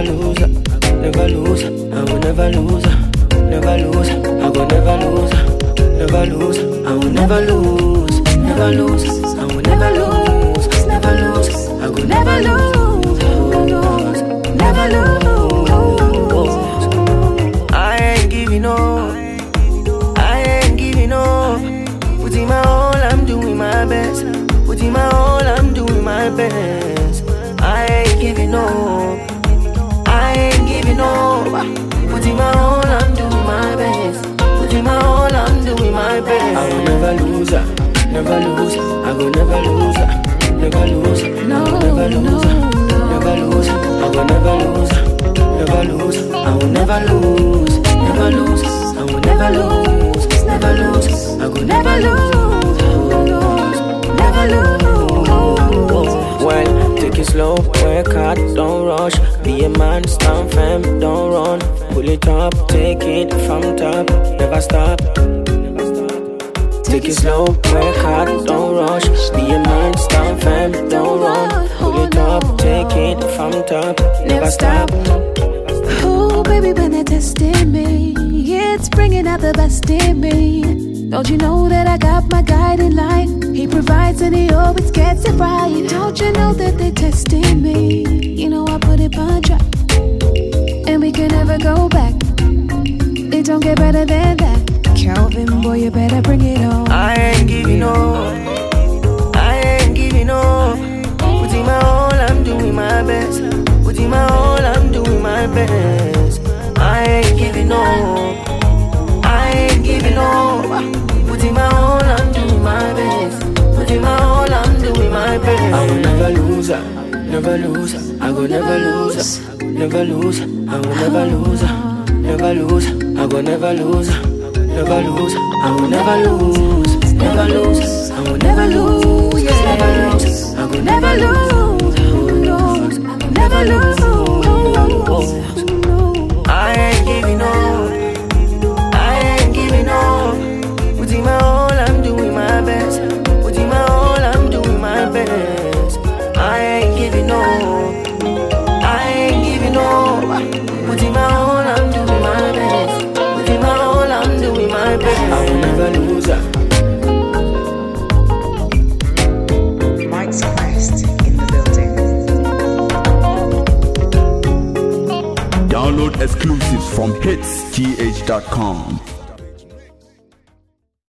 lose her, never lose her. I will never lose her, never lose her. I will never lose her, never lose her. I will never lose, never lose. I will never lose, never lose. I will never lose, never lose. I ain't giving up, I ain't giving up. Putting my all, I'm doing my best. Putting my all, I'm doing my best. I ain't giving up, I ain't giving up. Putting my all, I'm doing my best. Putting my all, I'm doing my best. I will never lose her, never lose. I will never lose her, never lose. No, never lose her, never lose. I will never lose her, never lose. I will never lose, never lose. I will never lose, never lose. I will never lose, never lose. Well, take it slow, work hard, don't rush. Be a man, stand firm, don't run. Pull it up, take it from top, never stop. Take it slow, work hard, don't rush. Be a man, stand firm, don't run. Pull it up, take it from top, never stop. Oh, baby, when they're testing me, it's bringing out the best in me. Don't you know that I got my guide in line? He provides and he always gets it right. Don't you know that they're testing me? You know I put it on track, and we can never go back. It don't get better than that. Calvin, boy, you better bring it on. I ain't giving up, I ain't giving up. Putting my all, I'm doing my best. Putting my all, I'm doing my best. I ain't giving up, I ain't giving up. Putting my all, I'm doing my best. Putting my all, I'm doing my best. I will never lose her, never lose her. I will never lose her, never lose her. I will never lose her, never lose her. I will never lose her, never lose. I will never lose, never lose. I will never lose, never lose. I will never lose, never lose. I ain't giving up, I ain't giving up. Putting my all, I'm doing my best. Putting my all, I'm doing my best. I ain't giving up, I ain't giving up. Putting my all, I'm doing my best. Putting my all, I'm doing my best. I will never lose her. Mike's Quest in the building. Download exclusives from hitsgh.com.